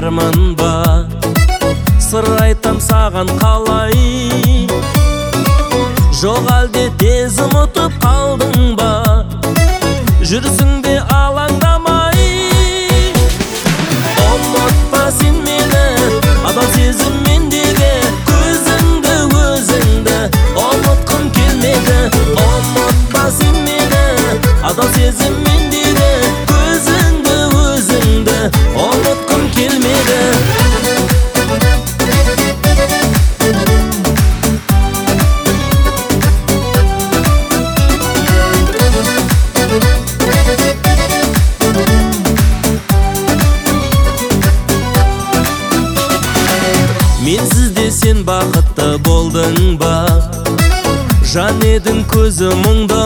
бармын ба? Сыр айтам саған қалай? Жоқ әлде тез ұмытып қалдың ба? Жүрсің бе алаңдамай? Ұмытпа сен мені, адал сезім мендегі. Көзіңді өзіңді ұмытқым келмеді. Ұмытпа сен мені, адал сезім мендегі. Көзіңді өзіңді ұмытқым келмеді. Менсіз де сен бақытты болдың ба? Жан едің көзі мұңды.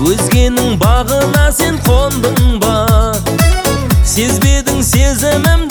Өзгенің бағына сен қондың ба? Сезбедің сезімімді